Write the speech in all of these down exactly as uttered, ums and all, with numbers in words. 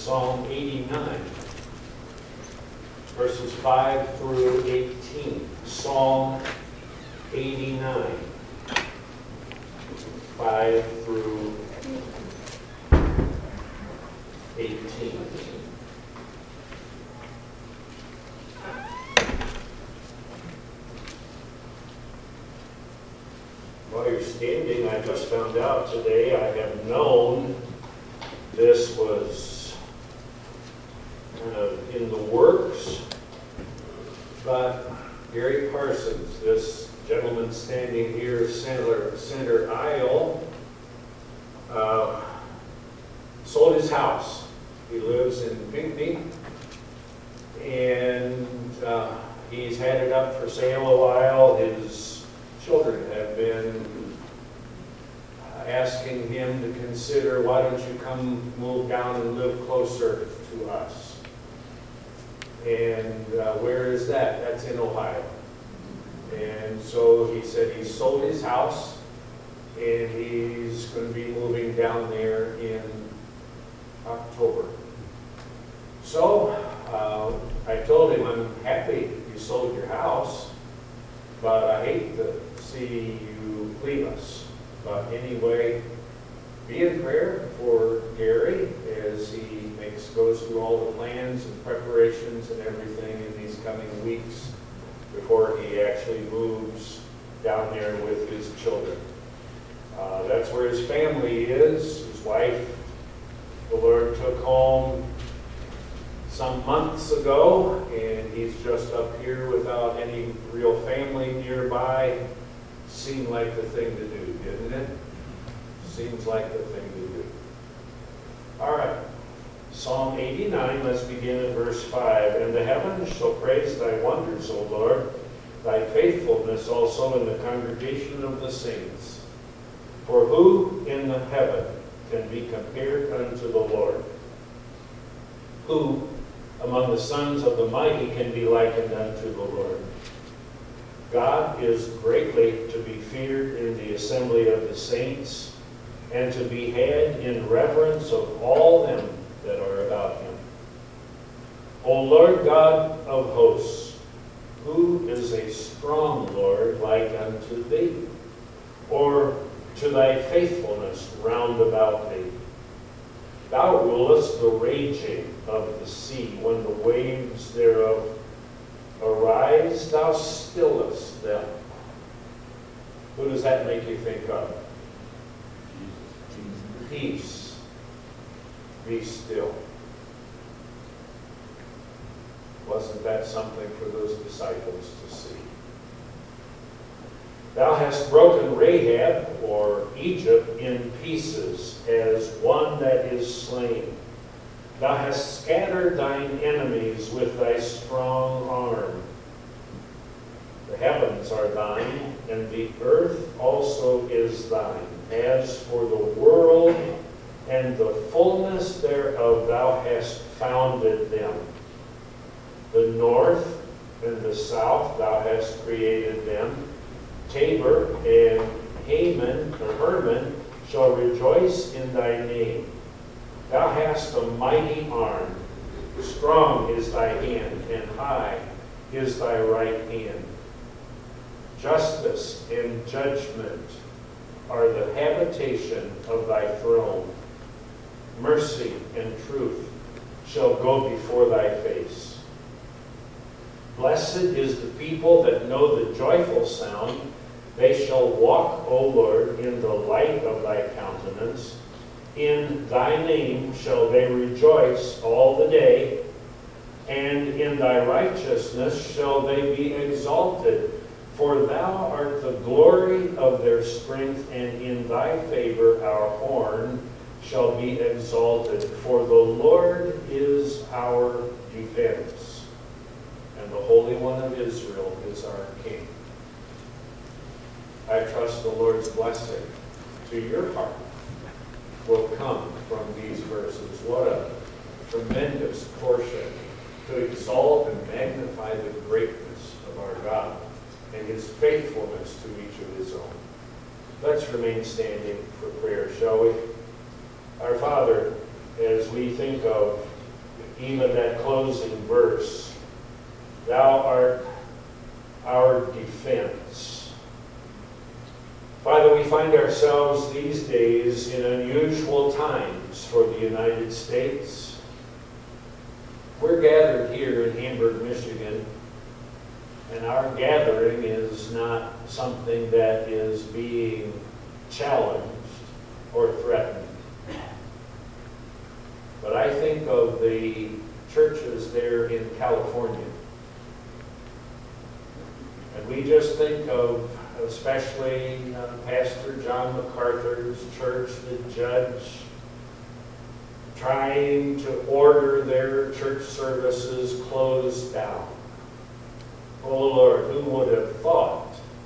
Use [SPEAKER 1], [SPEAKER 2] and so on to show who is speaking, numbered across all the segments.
[SPEAKER 1] Psalm eighty-nine, verses five through eighteen. Psalm eighty-nine, five through eighteen. While you're standing, I just found out today, I have known this was kind of in the works, but Gary Parsons, this gentleman standing here, center, center aisle, uh, sold his house. He lives in Pinckney, and uh, he's had it up for sale a while. His children have been asking him to consider, why don't you come move down and live closer to us? And uh, where is that? That's in Ohio. And so he said he sold his house and he's going to be moving down there in October. So uh, I told him, I'm happy you sold your house, but I hate to see you leave us. But anyway, be in prayer for Gary as he makes goes through all the plans and preparations and everything in these coming weeks before he actually moves down there with his children. Uh, that's where his family is. His wife, the Lord took home some months ago, and he's just up here without any real family nearby. Seemed like the thing to do, didn't it? Seems like the thing to do. All right. Psalm eighty-nine, let's begin at verse five. And the heavens shall praise thy wonders, O Lord, thy faithfulness also in the congregation of the saints. For who in the heaven can be compared unto the Lord? Who among the sons of the mighty can be likened unto the Lord? God is greatly to be feared in the assembly of the saints, and to be had in reverence of all them that are about him. O Lord God of hosts, who is a strong Lord like unto thee? Or to thy faithfulness round about thee? Thou rulest the raging of the sea, when the waves thereof arise, thou stillest them. Who does that make you think of? Peace. Be still. Wasn't that something for those disciples to see? Thou hast broken Rahab, or Egypt, in pieces, as one that is slain. Thou hast scattered thine enemies with thy strong arm. The heavens are thine, and the earth also is thine. As for the world and the fullness thereof, thou hast founded them. The north and the south, thou hast created them. Tabor and Haman, or Hermon, shall rejoice in thy name. Thou hast a mighty arm. Strong is thy hand, and high is thy right hand. Justice and judgment are the habitation of thy throne. Mercy and truth shall go before thy face. Blessed is the people that know the joyful sound. They shall walk, O Lord, in the light of thy countenance. In thy name shall they rejoice all the day, and in thy righteousness shall they be exalted. For thou art the glory of their strength, and in thy favor our horn shall be exalted. For the Lord is our defense, and the Holy One of Israel is our King. I trust the Lord's blessing to your heart will come from these verses. What a tremendous portion to exalt and magnify the greatness of our God and his faithfulness to each of his own. Let's remain standing for prayer, shall we? Our Father, as we think of even that closing verse, thou art our defense. Father, we find ourselves these days in unusual times for the United States. We're gathered here in Hamburg, Michigan, and our gathering is not something that is being challenged or threatened. But I think of the churches there in California. And we just think of especially uh, Pastor John MacArthur's church, the judge, trying to order their church services closed down. Oh Lord, who would have thought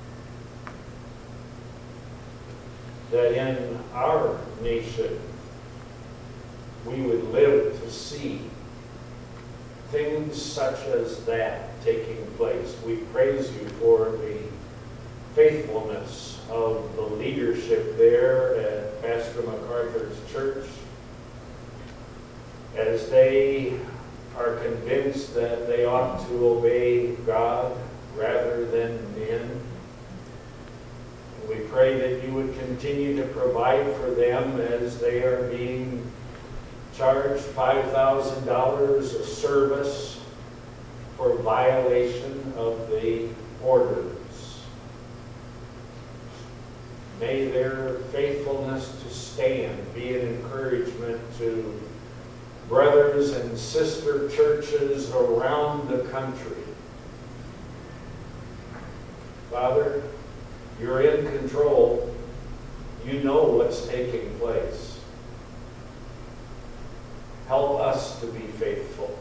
[SPEAKER 1] that in our nation we would live to see things such as that taking place. We praise you for the faithfulness of the leadership there at Pastor MacArthur's church, as they are convinced that they ought to obey God rather than men. We pray that you would continue to provide for them as they are being charged five thousand dollars a service for violation of the orders. May their faithfulness to stand be an encouragement to brothers and sister churches around the country. Father, you're in control. You know what's taking place. Help us to be faithful.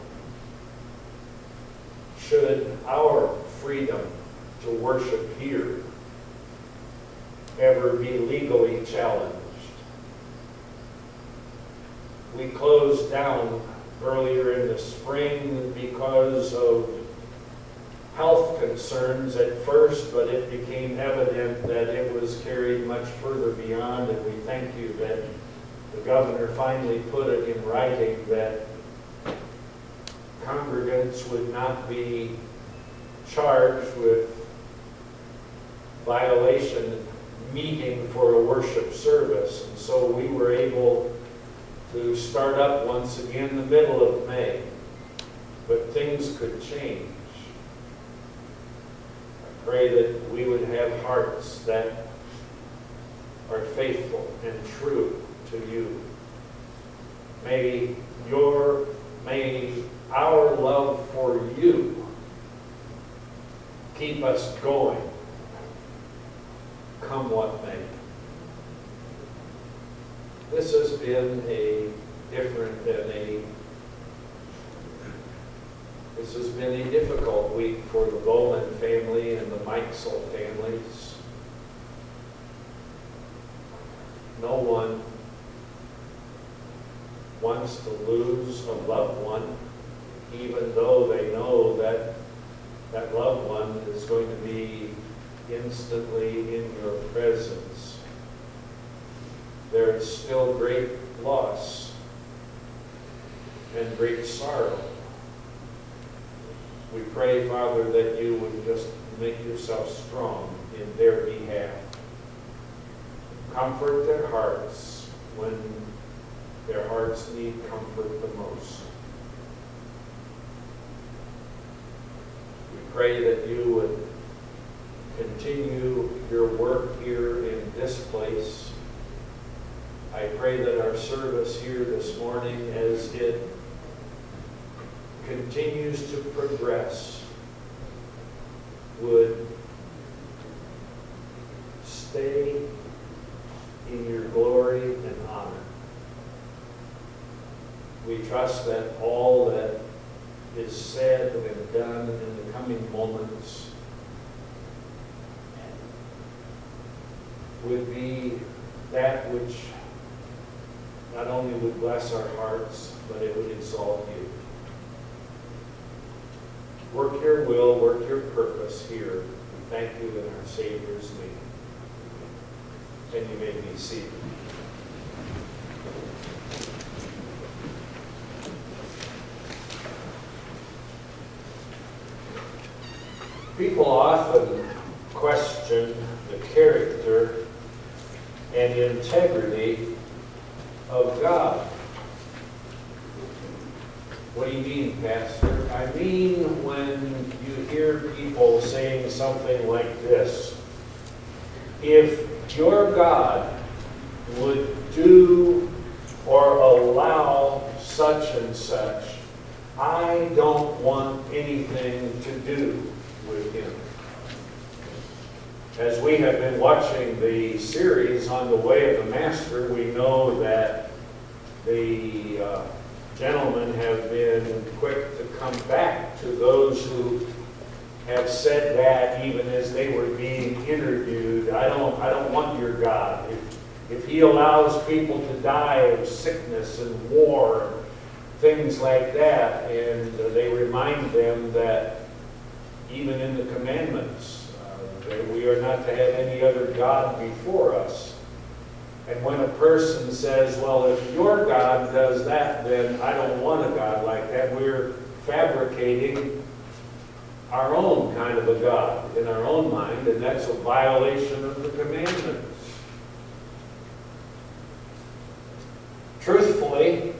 [SPEAKER 1] Should our freedom to worship here ever be legally challenged? We closed down earlier in the spring because of health concerns at first, but it became evident that it was carried much further beyond, and we thank you that the governor finally put it in writing that congregants would not be charged with violation meeting for a worship service. And so we were able to start up once again in the middle of May. But things could change. I pray that we would have hearts that are faithful and true to you. May your, may our love for you keep us going, come what may. This has been a different than a, this has been a difficult week for the Bowman family and the Mikesell families. No one wants to lose a loved one, even though they know that that loved one is going to be instantly in your presence. There is still great loss and great sorrow. We pray, Father, that you would just make yourself strong in their behalf. Comfort their hearts when their hearts need comfort the most. We pray that you would continue your work here in this place. I pray that our service here this morning, as it continues to progress, would stay in your glory and honor. We trust that all that is said and done in the coming moments would be that which not only would bless our hearts, but it would exalt you. Work your will, work your purpose here. We thank you in our Savior's name. And you may be seated. People often question the character and integrity of God. What do you mean, Pastor? I mean when you hear people saying something like this: if your God would do or allow such and such, I don't want anything to do with him. As we have been watching the series on the Way of the Master, we know that the uh, gentlemen have been quick to come back to those who have said that even as they were being interviewed. I don't, I don't want your God. If, if he allows people to die of sickness and war, things like that, and uh, they remind them that even in the commandments, uh, that we are not to have any other God before us. And when a person says, well, if your God does that, then I don't want a God like that, we're fabricating our own kind of a God in our own mind, and that's a violation of the commandments. Truthfully,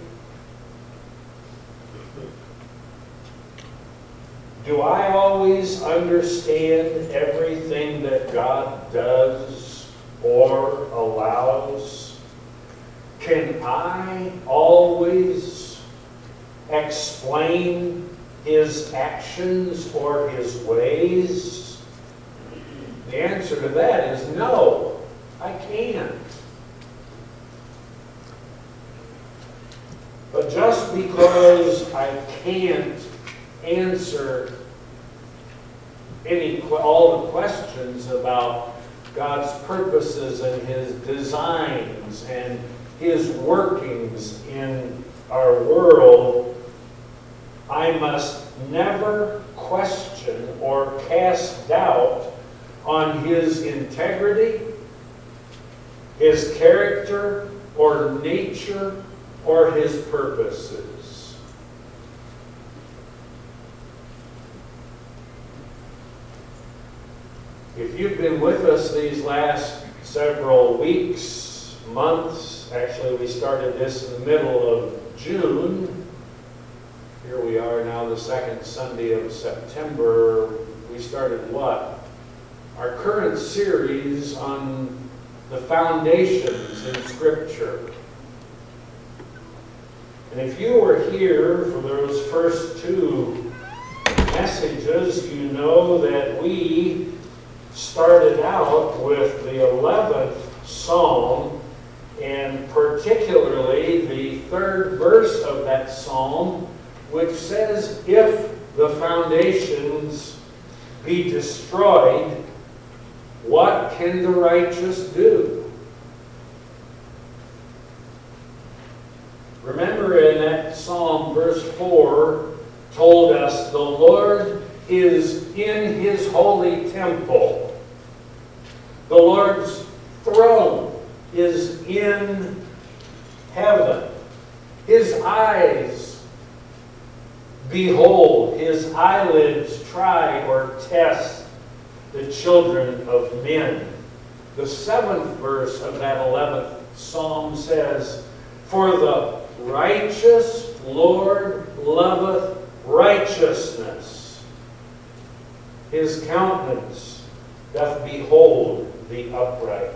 [SPEAKER 1] do I always understand everything that God does or allows? Can I always explain his actions or his ways? The answer to that is no, I can't. But just because I can't answer any all the questions about God's purposes and his designs and his workings in our world, I must never question or cast doubt on his integrity, his character or nature, or his purposes. If you've been with us these last several weeks, months, actually we started this in the middle of June. Here we are now, the second Sunday of September. We started what? Our current series on the foundations in Scripture. And if you were here for those first two messages, you know that we started out with the eleventh Psalm, and particularly the third verse of that Psalm, which says, if the foundations be destroyed, what can the righteous do? Remember, in that Psalm, verse four told us, the Lord is in his holy temple. The Lord's throne is in heaven. His eyes behold, his eyelids try or test the children of men. The seventh verse of that eleventh Psalm says, for the righteous Lord loveth righteousness. His countenance doth behold the upright.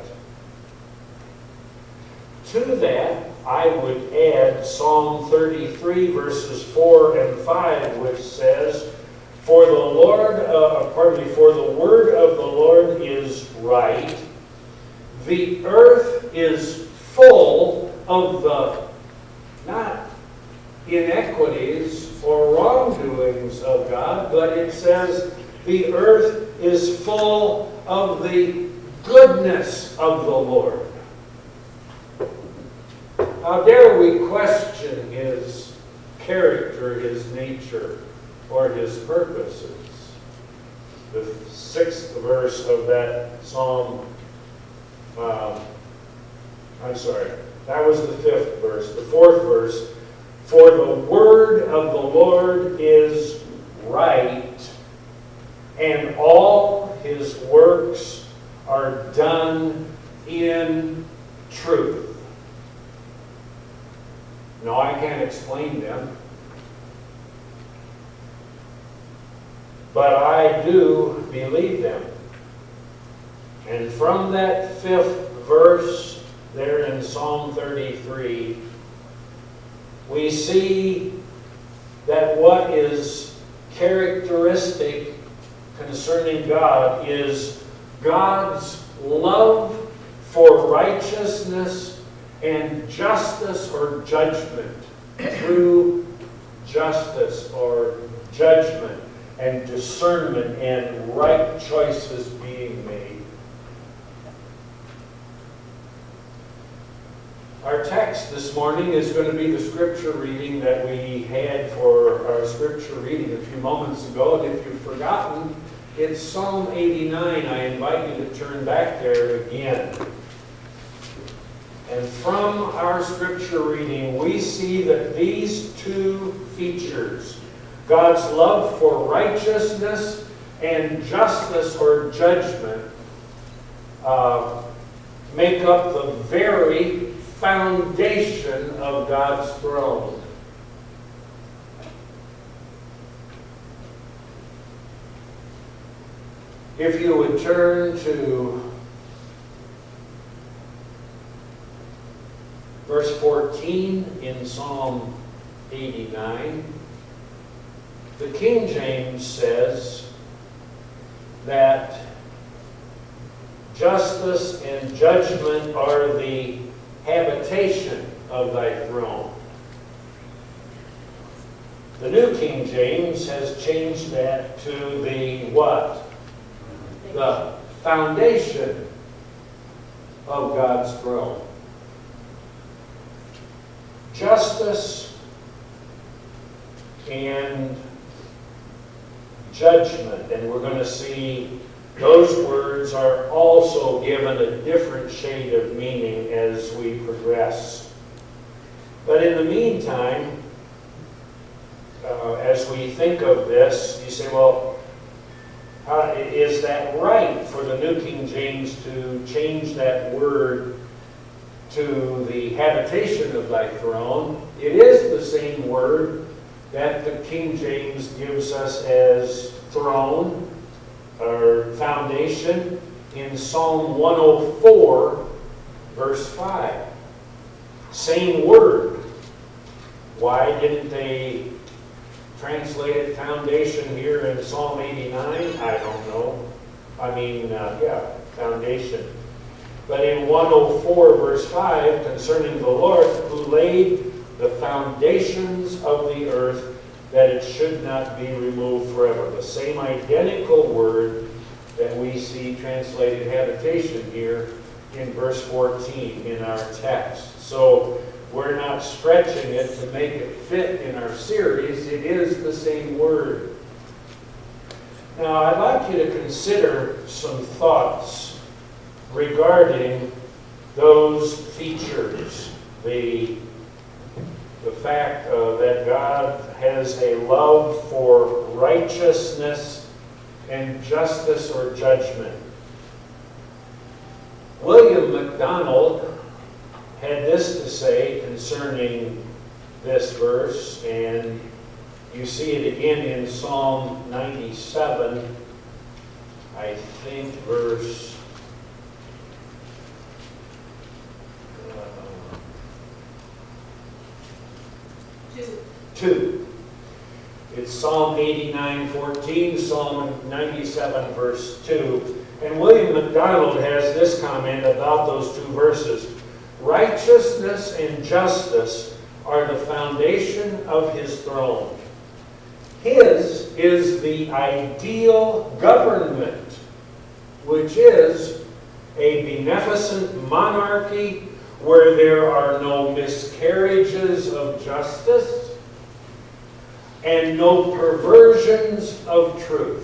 [SPEAKER 1] To that, I would add Psalm thirty-three, verses four and five, which says, For the Lord, uh, pardon me, for the word of the Lord is right. The earth is full of the, not inequities or wrongdoings of God, but it says the earth is full of the goodness of the Lord. How dare we question his character, his nature, or his purposes? The sixth verse of that Psalm, uh, I'm sorry, that was the fifth verse. The fourth verse, for the word of the Lord is right, and all No, I can't explain them. But I do believe them. And from that fifth verse there in Psalm thirty-three, we see that what is characteristic concerning God is God's love for righteousness and justice or judgment, true justice or judgment and discernment and right choices being made. Our text this morning is going to be the scripture reading that we had for our scripture reading a few moments ago. And if you've forgotten, it's Psalm eighty-nine. I invite you to turn back there again. And from our scripture reading, we see that these two features, God's love for righteousness and justice or judgment, uh, make up the very foundation of God's throne. If you would turn to verse fourteen in Psalm eighty-nine, the King James says that justice and judgment are the habitation of thy throne. The New King James has changed that to the what? The foundation of God's throne. Justice and judgment, and we're going to see those words are also given a different shade of meaning as we progress. But in the meantime, uh, as we think of this, you say, well, how, is that right for the New King James to change that word to the habitation of thy throne? It is the same word that the King James gives us as throne or foundation in Psalm one oh four, verse five. Same word. Why didn't they translate it foundation here in Psalm eighty-nine? I don't know. I mean, uh, yeah, foundation. But in one oh four, verse five, concerning the Lord who laid the foundations of the earth, that it should not be removed forever. The same identical word that we see translated habitation here in verse fourteen in our text. So we're not stretching it to make it fit in our series. It is the same word. Now, I'd like you to consider some thoughts regarding those features. The The fact uh, that God has a love for righteousness and justice or judgment. William MacDonald had this to say concerning this verse, and you see it again in Psalm ninety-seven, I think verse two. It's Psalm eighty-nine, fourteen, Psalm ninety-seven, verse two. And William MacDonald has this comment about those two verses. Righteousness and justice are the foundation of his throne. His is the ideal government, which is a beneficent monarchy where there are no miscarriages of justice and no perversions of truth.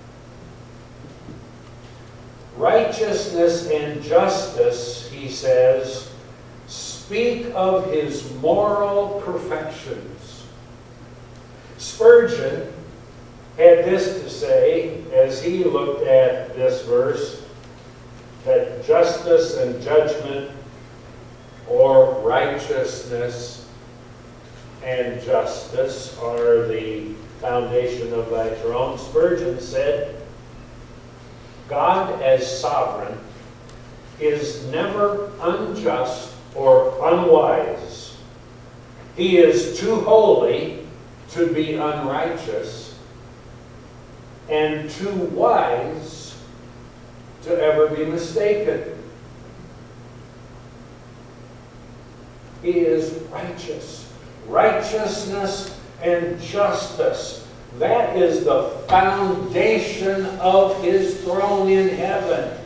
[SPEAKER 1] Righteousness and justice, he says, speak of his moral perfections. Spurgeon had this to say as he looked at this verse, that justice and judgment or righteousness and justice are the foundation of thy throne. Spurgeon said, God as sovereign is never unjust or unwise. He is too holy to be unrighteous and too wise to ever be mistaken. He is righteous. Righteousness and justice. That is the foundation of his throne in heaven.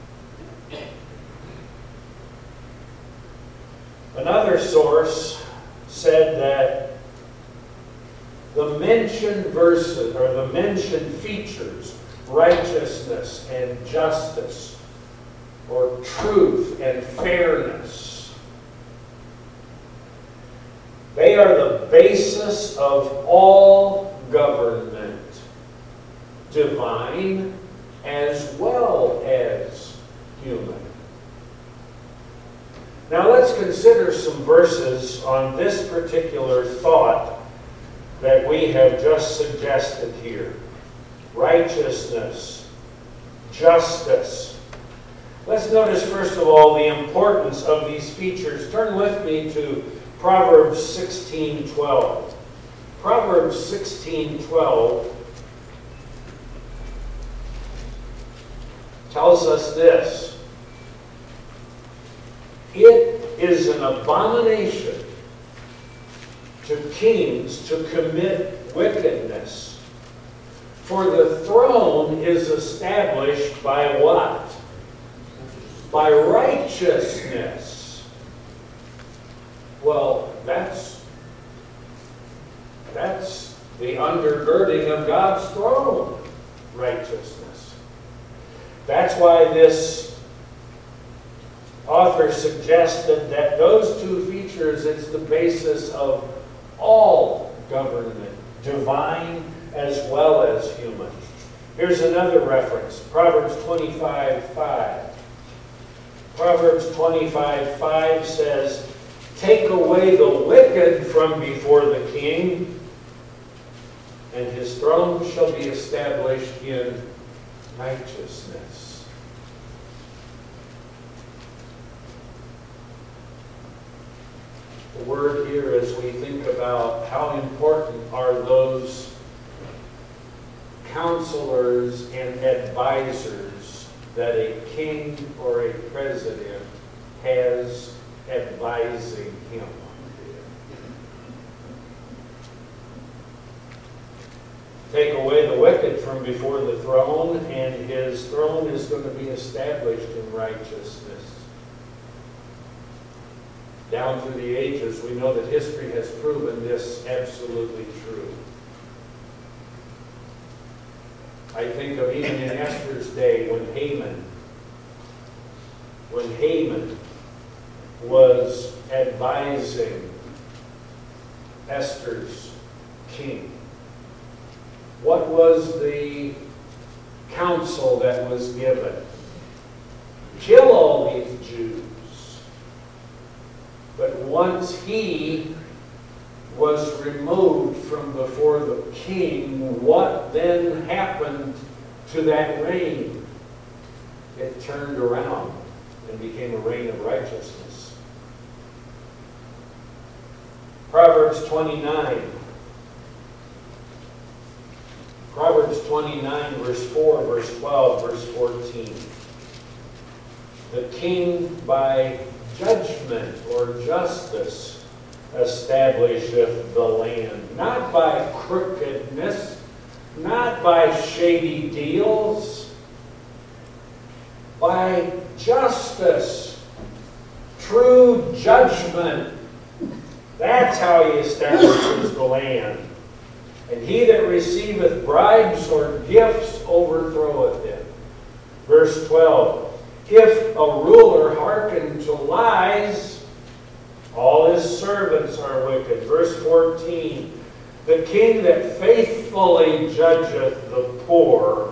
[SPEAKER 1] Another source said that the mentioned verses, or the mentioned features, righteousness and justice, or truth and fairness, they are the basis of all government, divine as well as human. Now let's consider some verses on this particular thought that we have just suggested here. Righteousness, justice. Let's notice first of all the importance of these features. Turn with me to Proverbs sixteen twelve. Proverbs sixteen twelve tells us this: it is an abomination to kings to commit wickedness, for the throne is established by what? By righteousness. Well, that's, that's the undergirding of God's throne, righteousness. That's why this author suggested that those two features, it's the basis of all government, divine as well as human. Here's another reference, Proverbs twenty-five five. Proverbs twenty-five five says, take away the wicked from before the king, and his throne shall be established in righteousness. The word here, as we think about how important are those counselors and advisors that a king or a president has advising him. Take away the wicked from before the throne, and his throne is going to be established in righteousness. Down through the ages, we know that history has proven this absolutely true. I think of even in Esther's day when Haman, when Haman was advising Esther's king. What was the counsel that was given? Kill all these Jews. But once he was removed from before the king, what then happened to that reign? It turned around and became a reign of righteousness. Proverbs twenty-nine. Proverbs twenty-nine, verse four, verse twelve, verse fourteen. The king by judgment or justice establisheth the land, not by crookedness, not by shady deals, by justice, true judgment. That's how he establishes the land. And he that receiveth bribes or gifts overthroweth them. Verse twelve, if a ruler hearken to lies, all his servants are wicked. Verse fourteen, the king that faithfully judgeth the poor,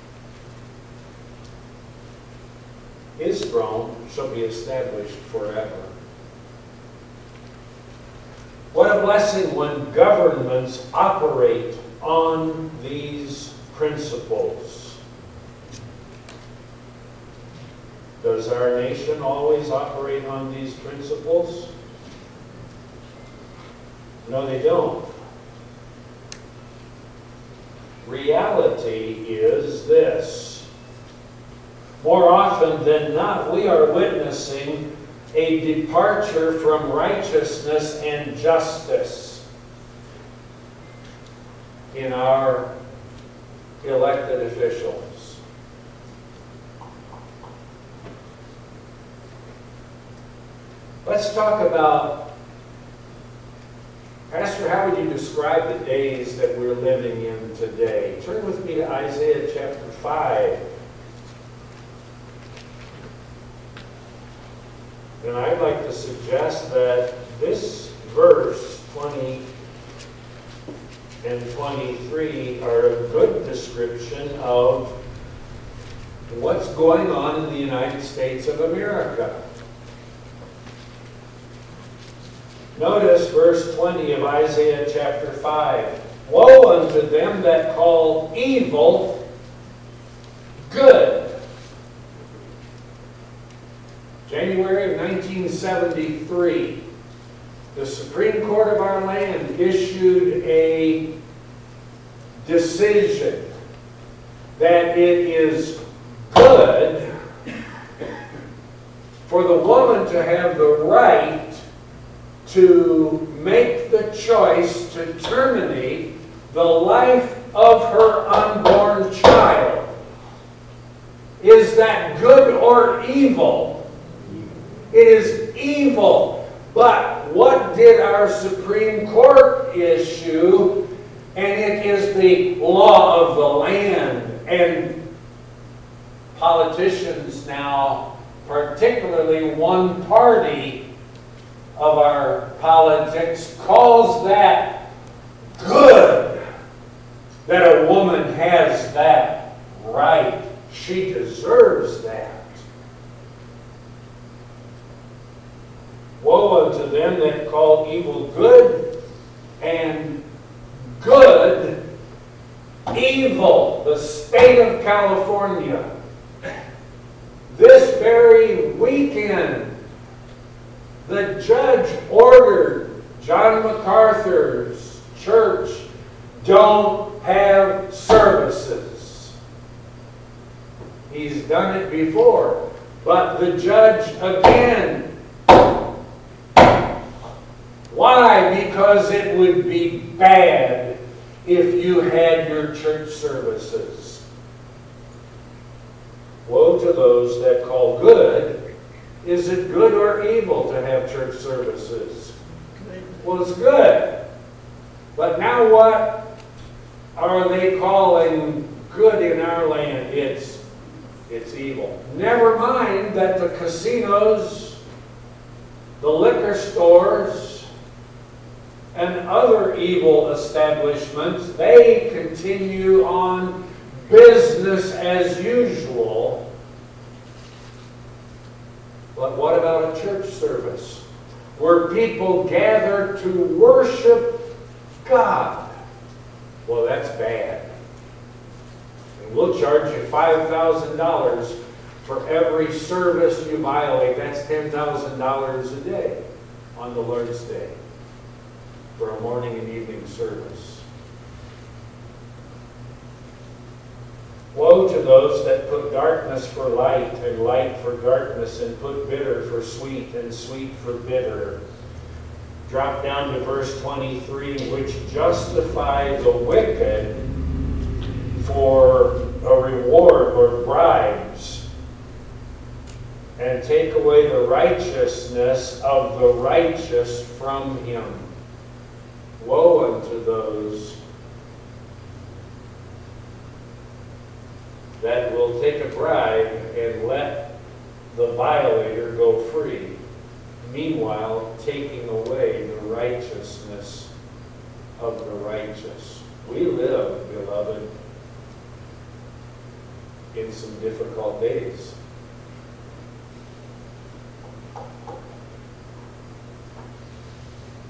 [SPEAKER 1] his throne shall be established forever. What a blessing when governments operate on these principles. Does our nation always operate on these principles? No, they don't. Reality is this. More often than not, we are witnessing a departure from righteousness and justice in our elected officials. Let's talk about, Pastor, how would you describe the days that we're living in today? Turn with me to Isaiah chapter five. And I'd like to suggest that this verse, twenty and twenty-three, are a good description of what's going on in the United States of America. Notice verse twenty of Isaiah chapter five. Woe unto them that call evil good. January of nineteen seventy-three, the Supreme Court of our land issued a decision that it is good for the woman to have the right to make the choice to terminate the life of her unborn child. Is that good or evil? It is evil. But what did our Supreme Court issue? And it is the law of the land. And politicians now, particularly one party of our politics, calls that good, that a woman has that right. She deserves that. Woe unto them that call evil good, and good evil. The state of California, this very weekend, the judge ordered John MacArthur's church don't have services. He's done it before, but the judge again. Why? Because it would be bad if you had your church services. Woe to those that call good. Is it good or evil to have church services? Well, it's good. But now what are they calling good in our land? It's, it's evil. Never mind that the casinos, the liquor stores, and other evil establishments, they continue on business as usual. But what about a church service where people gather to worship God? Well, that's bad. And we'll charge you five thousand dollars for every service you violate. That's ten thousand dollars a day on the Lord's Day for a morning and evening service. Woe to those that put darkness for light and light for darkness, and put bitter for sweet and sweet for bitter. Drop down to verse twenty-three, which justify the wicked for a reward or bribes, and take away the righteousness of the righteous from him. Woe unto those that will take a bribe and let the violator go free, meanwhile taking away the righteousness of the righteous. We live, beloved, in some difficult days.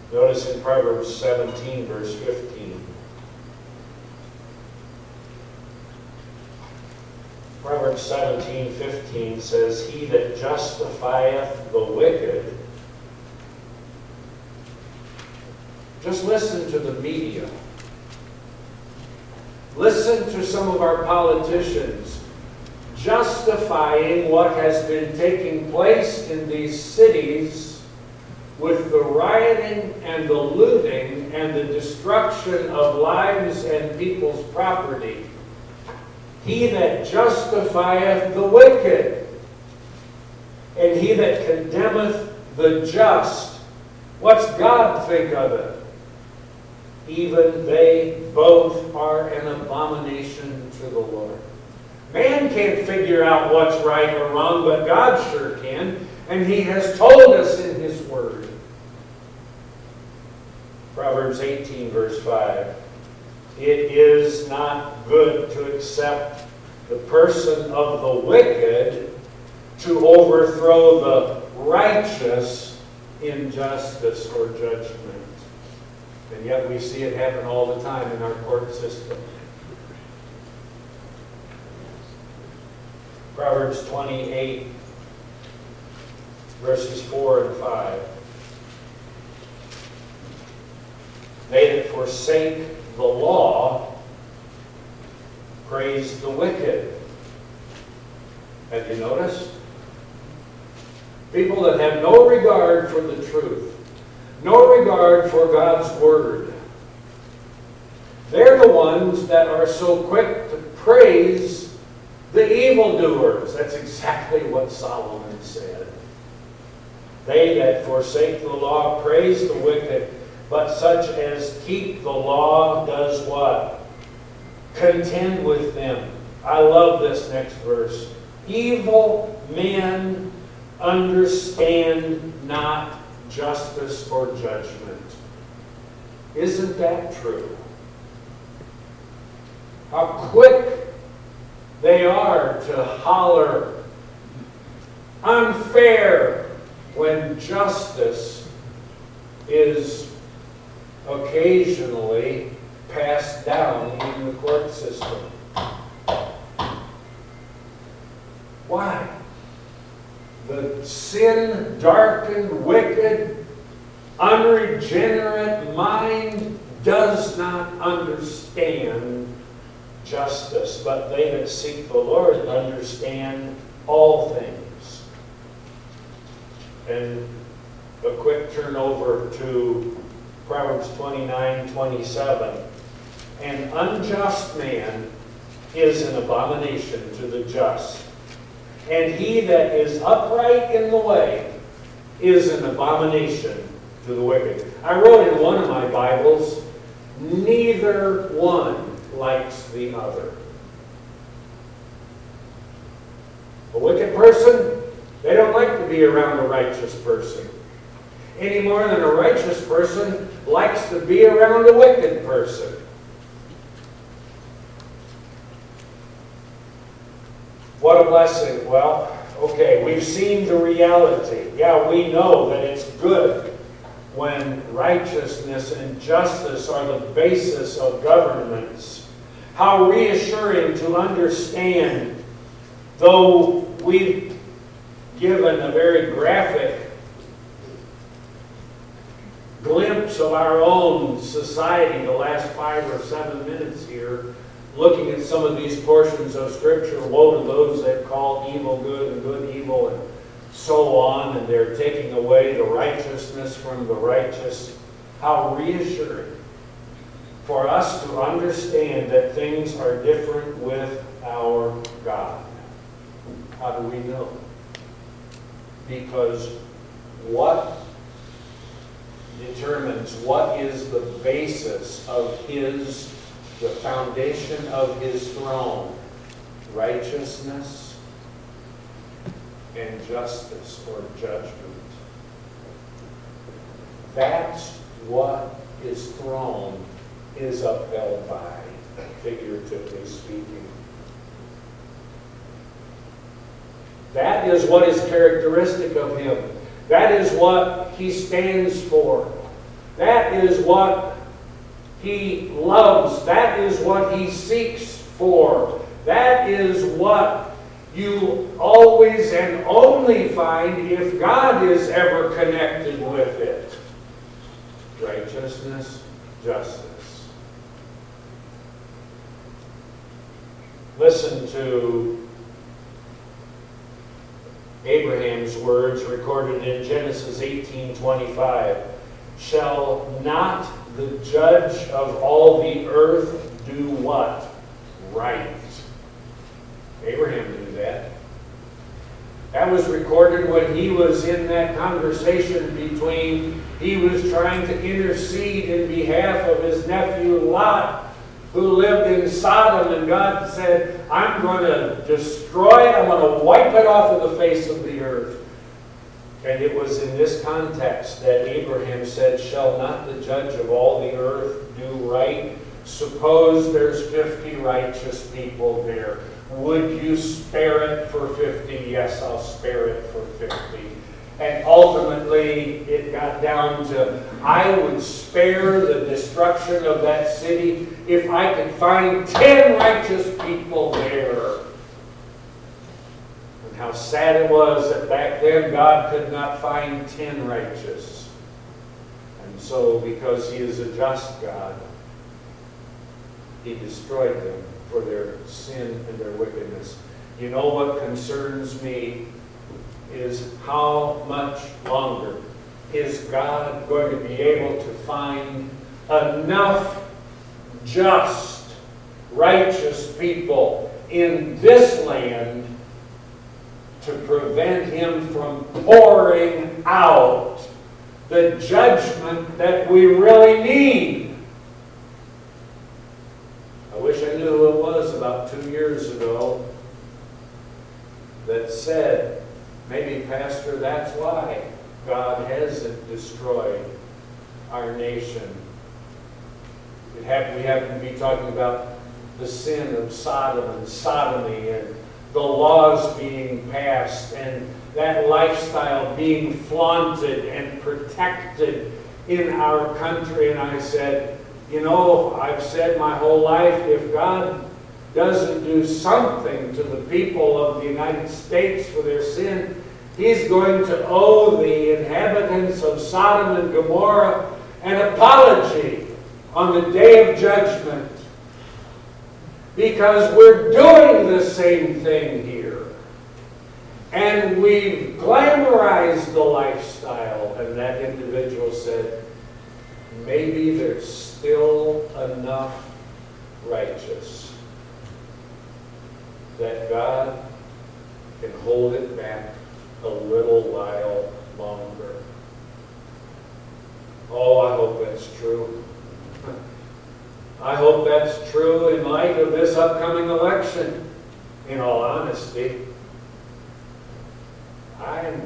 [SPEAKER 1] Notice in Proverbs seventeen, verse fifteen. Proverbs seventeen, fifteen says, "He that justifieth the wicked..." Just listen to the media. Listen to some of our politicians justifying what has been taking place in these cities with the rioting and the looting and the destruction of lives and people's property. He that justifieth the wicked, and he that condemneth the just. What's God think of it? Even they both are an abomination to the Lord. Man can't figure out what's right or wrong, but God sure can, and He has told us in His Word. Proverbs eighteen, verse five. "It is not good to accept the person of the wicked, to overthrow the righteous in justice or judgment." And yet we see it happen all the time in our court system. Proverbs twenty-eight, verses four and five. "They that forsake the law praise the wicked." Have you noticed? People that have no regard for the truth, no regard for God's Word. They're the ones that are so quick to praise the evildoers. That's exactly what Solomon said. "They that forsake the law praise the wicked, but such as keep the law does" what? "Contend with them." I love this next verse. "Evil men understand not justice or judgment." Isn't that true? How quick they are to holler unfair when justice is occasionally passed down in the court system. Why? The sin-darkened, wicked, unregenerate mind does not understand justice, but they that seek the Lord understand all things. And a quick turn over to Proverbs twenty-nine, twenty-seven. "An unjust man is an abomination to the just, and he that is upright in the way is an abomination to the wicked." I wrote in one of my Bibles, "Neither one likes the other." A wicked person, they don't like to be around a righteous person, any more than a righteous person likes to be around a wicked person. What a blessing. Well, okay, we've seen the reality. Yeah, we know that it's good when righteousness and justice are the basis of governments. How reassuring to understand, though we've given a very graphic glimpse of our own society the last five or seven minutes here, looking at some of these portions of Scripture. Woe to those that call evil good and good evil, and so on, and they're taking away the righteousness from the righteous. How reassuring for us to understand that things are different with our God. How do we know? Because what determines, what is the basis of His, the foundation of His throne? Righteousness and justice or judgment. That's what His throne is upheld by, figuratively speaking. That is what is characteristic of Him. That is what He stands for. That is what he loves. That is what he seeks for. That is what you always and only find if God is ever connected with it. Righteousness, justice. Listen to Abraham's words recorded in Genesis eighteen twenty-five. Shall not the judge of all the earth do what? Right. Abraham knew that. That was recorded when he was in that conversation between, he was trying to intercede in behalf of his nephew Lot, who lived in Sodom, and God said, I'm going to destroy it, I'm going to wipe it off of the face of the earth. And it was in this context that Abraham said, shall not the judge of all the earth do right? Suppose there's fifty righteous people there. Would you spare it for fifty? Yes, I'll spare it for fifty. And ultimately, it got down to, I would spare the destruction of that city if I could find ten righteous people there. And how sad it was that back then God could not find ten righteous. And so, because he is a just God, he destroyed them for their sin and their wickedness. You know what concerns me is how much longer is God going to be able to find enough just, righteous people in this land to prevent him from pouring out the judgment that we really need. I wish I knew who it was about two years ago that said, maybe, Pastor, that's why God hasn't destroyed our nation. It happened, we happen to be talking about the sin of Sodom and sodomy and the laws being passed and that lifestyle being flaunted and protected in our country. And I said, you know, I've said my whole life, if God doesn't do something to the people of the United States for their sin, he's going to owe the inhabitants of Sodom and Gomorrah an apology on the day of judgment. Because we're doing the same thing here. And we've glamorized the lifestyle. And that individual said, maybe there's still enough righteous that God can hold it back a little while longer. Oh, I hope that's true. I hope that's true in light of this upcoming election, in all honesty. I'm,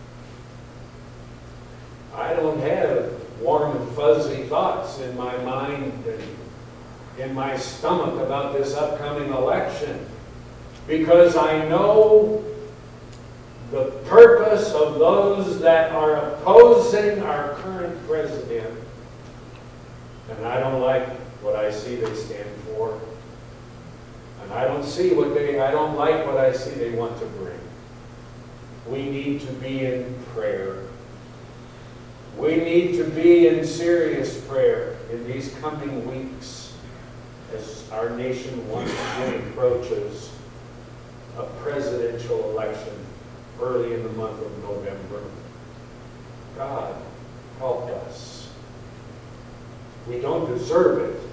[SPEAKER 1] I don't have warm and fuzzy thoughts in my mind and in my stomach about this upcoming election, because I know the purpose of those that are opposing our current president, and I don't like what I see they stand for, and I don't see what they, I don't like what I see they want to bring. We need to be in prayer. We need to be in serious prayer in these coming weeks as our nation once again approaches a presidential election early in the month of November. God, help us. We don't deserve it.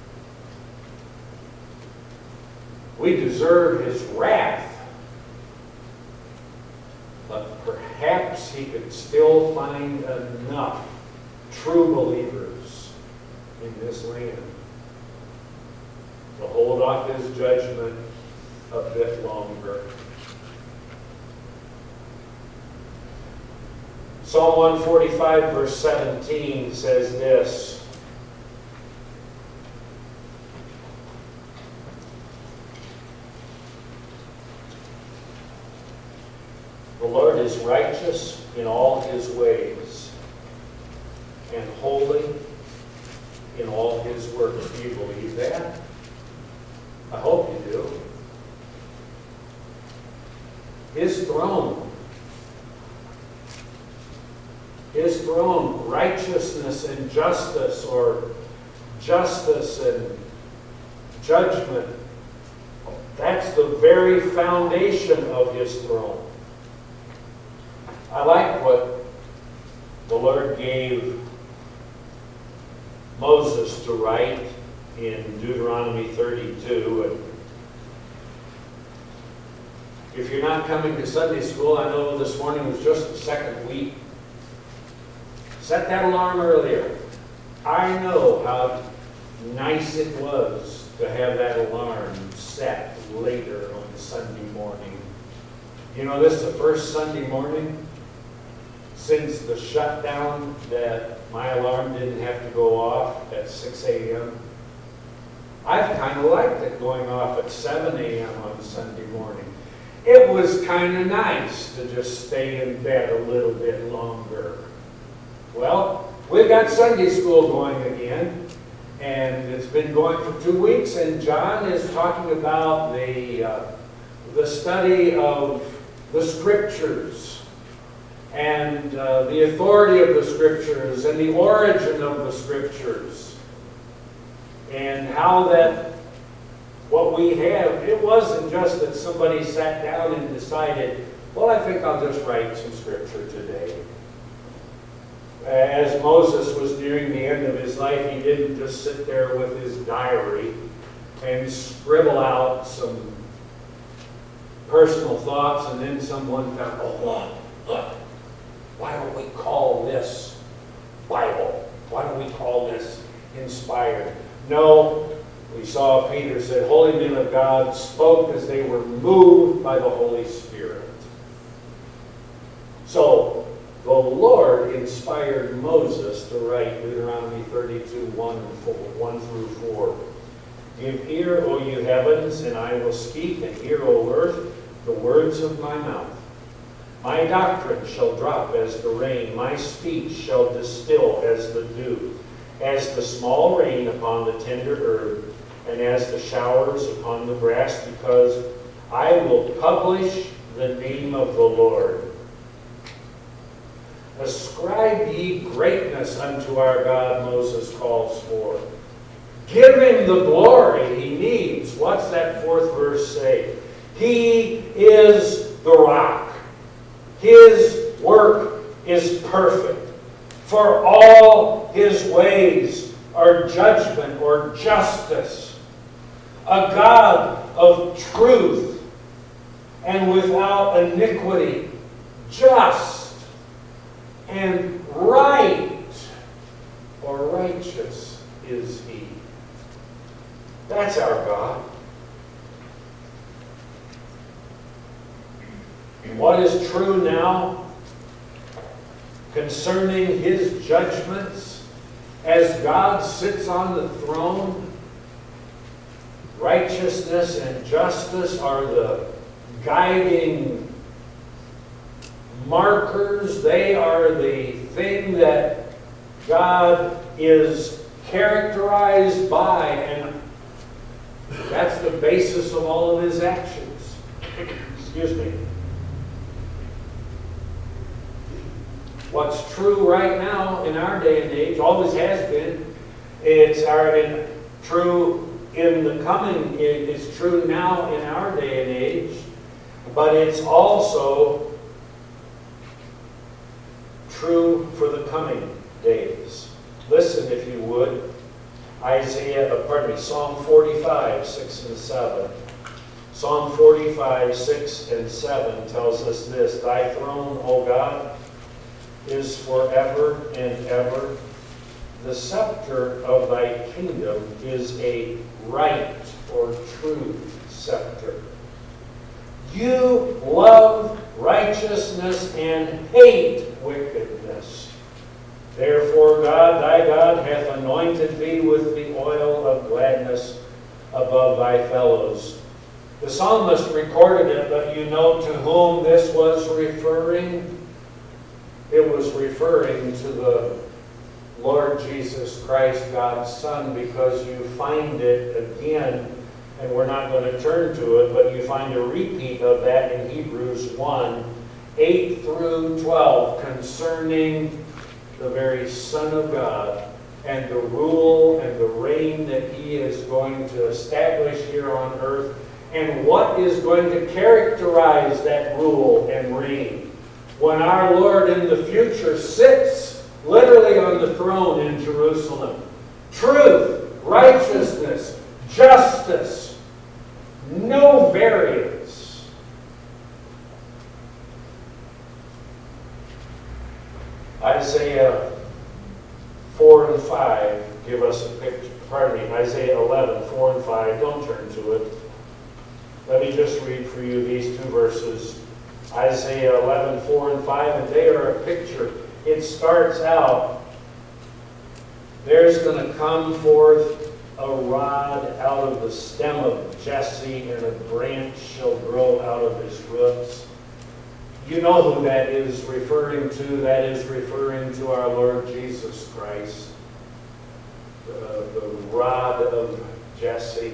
[SPEAKER 1] We deserve his wrath. But perhaps he could still find enough true believers in this land to hold off his judgment a bit longer. Psalm one forty-five, verse seventeen says this. The Lord is righteous in all his ways and holy his works. Do you believe that? I hope you do. His throne. His throne, righteousness and justice, or justice and judgment. That's the very foundation of his throne. I like what the Lord gave Moses to write in Deuteronomy thirty-two. And if you're not coming to Sunday school, I know this morning was just the second week. Set that alarm earlier. I know how nice it was to have that alarm set later on Sunday morning. You know, this is the first Sunday morning since the shutdown that my alarm didn't have to go off at six a.m. I've kind of liked it going off at seven a.m. on Sunday morning. It was kind of nice to just stay in bed a little bit longer. Well, we've got Sunday school going again, and it's been going for two weeks, and John is talking about the, uh, the study of the Scriptures, and uh, the authority of the Scriptures, and the origin of the Scriptures, and how that what we have, it wasn't just that somebody sat down and decided, well, I think I'll just write some Scripture today. As Moses was nearing the end of his life, he didn't just sit there with his diary and scribble out some personal thoughts, and then someone found, oh, look, look, why don't we call this Bible? Why don't we call this inspired? No, we saw Peter said, holy men of God spoke as they were moved by the Holy Spirit. So, the Lord inspired Moses to write Deuteronomy thirty-two, one, and four, one through four. Give ear, O you heavens, and I will speak, and hear, O earth, the words of my mouth. My doctrine shall drop as the rain, my speech shall distill as the dew, as the small rain upon the tender herb, and as the showers upon the grass, because I will publish the name of the Lord. Ascribe ye greatness unto our God, Moses calls for. Give him the glory he needs. What's that fourth verse say? He is the rock. His work is perfect. For all his ways are judgment or justice. A God of truth and without iniquity. Just and right or righteous is he. That's our God. What is true now concerning his judgments as God sits on the throne? Righteousness and justice are the guiding markers. They are the thing that God is characterized by, and that's the basis of all of his actions. Excuse me. What's true right now in our day and age, always has been, it's our, in, true in the coming, it is true now in our day and age, but it's also true for the coming days. Listen, if you would, Isaiah, uh, pardon me, Psalm forty-five, six and seven. Psalm forty-five, six and seven tells us this: Thy throne, O God, is forever and ever. The scepter of thy kingdom is a right or true scepter. You love righteousness and hate wickedness. Therefore God, thy God, hath anointed thee with the oil of gladness above thy fellows. The psalmist recorded it, but you know to whom this was referring? It was referring to the Lord Jesus Christ, God's Son, because you find it again, and we're not going to turn to it, but you find a repeat of that in Hebrews one, eight through twelve, concerning the very Son of God and the rule and the reign that he is going to establish here on earth, and what is going to characterize that rule and reign when our Lord in the future sits literally on the throne in Jerusalem. Truth, righteousness, justice, no variance. Isaiah four and five give us a picture. Pardon me, Isaiah eleven, four and five. Don't turn to it. Let me just read for you these two verses. Isaiah eleven, four and five, and they are a picture. It starts out, there's going to come forth a rod out of the stem of Jesse, and a branch shall grow out of his roots. You know who that is referring to. That is referring to our Lord Jesus Christ. The, the rod of Jesse.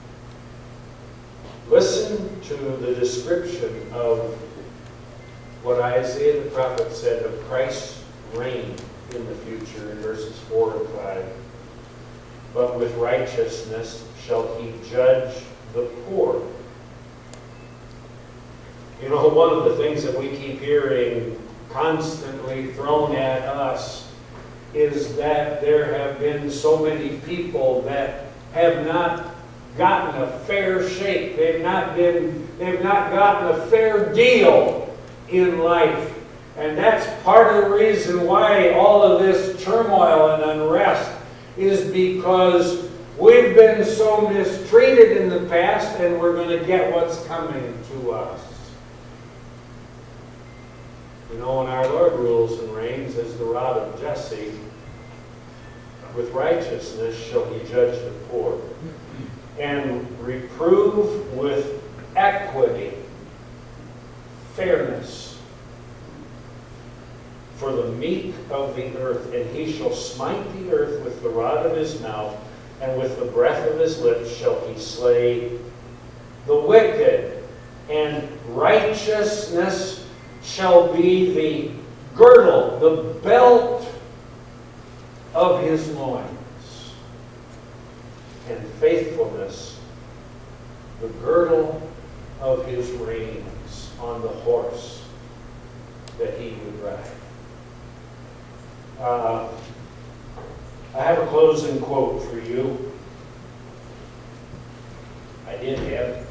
[SPEAKER 1] Listen to the description of what Isaiah the prophet said of Christ's reign in the future in verses four and five. But with righteousness shall he judge the poor. You know, one of the things that we keep hearing constantly thrown at us is that there have been so many people that have not gotten a fair shake. They've not been, they've not gotten a fair deal in life. And that's part of the reason why all of this turmoil and unrest is because we've been so mistreated in the past, and we're going to get what's coming to us. You know, when our Lord rules and reigns as the rod of Jesse, with righteousness shall he judge the poor, and reprove with equity, fairness, for the meek of the earth. And he shall smite the earth with the rod of his mouth, and with the breath of his lips shall he slay the wicked. And righteousness shall be the girdle, the belt of his loins, and faithfulness the girdle of his reins on the horse that he would ride. Uh, I have a closing quote for you. I did have it.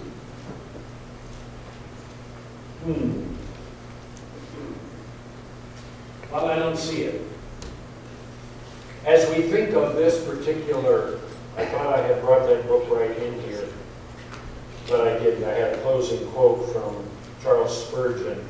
[SPEAKER 1] Hmm. Well, I don't see it. As we think of this particular, I thought I had brought that book right in here, but I didn't. I had a closing quote from Charles Spurgeon,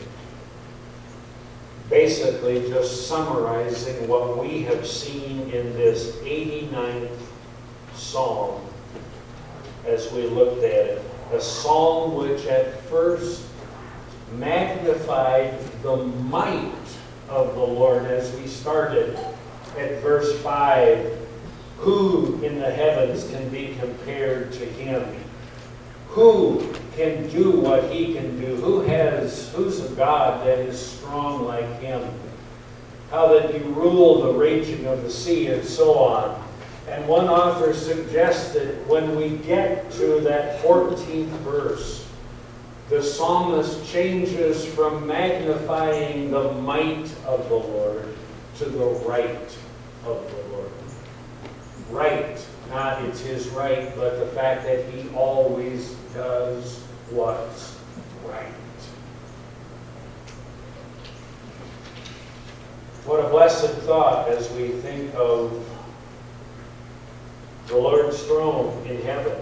[SPEAKER 1] basically just summarizing what we have seen in this eighty-ninth Psalm as we looked at it. A psalm which at first magnified the might of the Lord, as we started at verse five. Who in the heavens can be compared to him? Who can do what he can do? Who has, who's a God that is strong like him? How that you rule the raging of the sea, and so on. And one author suggested when we get to that fourteenth verse, the psalmist changes from magnifying the might of the Lord to the right of the Lord. Right, not it's his right, but the fact that he always does what's right. What a blessed thought as we think of the Lord's throne in heaven.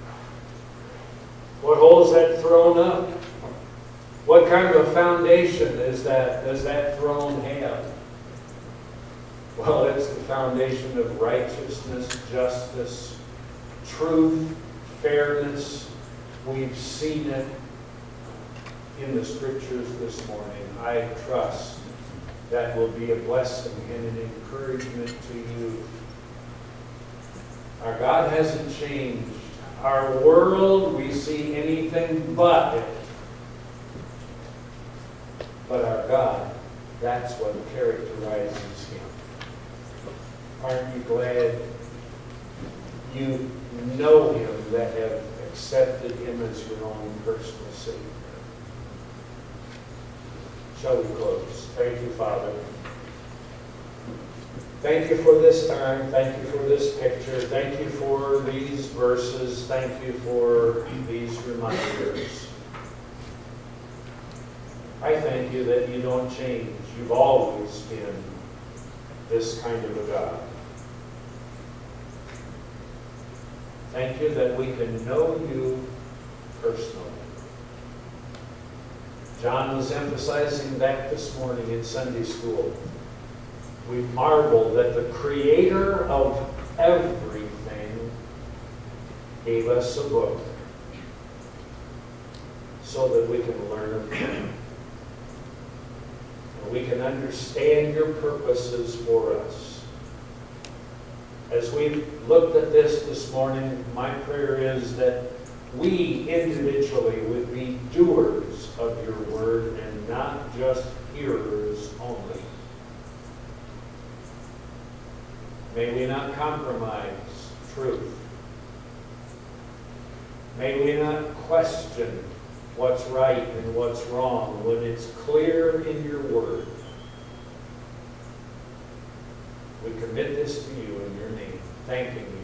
[SPEAKER 1] What holds that throne up? What kind of a foundation is that, does that throne have? Well, it's the foundation of righteousness, justice, truth, fairness. We've seen it in the scriptures this morning. I trust that will be a blessing and an encouragement to you. Our God hasn't changed. Our world, we see anything but it. But our God, that's what characterizes Him. Aren't you glad you know Him, that have accepted Him as your own personal Savior? Shall we close? Thank you, Father. Thank you for this time. Thank you for this picture. Thank you for these verses. Thank you for these reminders. I thank you that you don't change. You've always been this kind of a God. Thank you that we can know you personally. John was emphasizing that this morning in Sunday school. We marvel that the Creator of everything gave us a book so that we can learn of Him. And we can understand your purposes for us. As we've looked at this this morning, my prayer is that we individually would be doers of your word and not just hearers only. May we not compromise truth. May we not question what's right and what's wrong when it's clear in your word. We commit this to you in your name, thanking you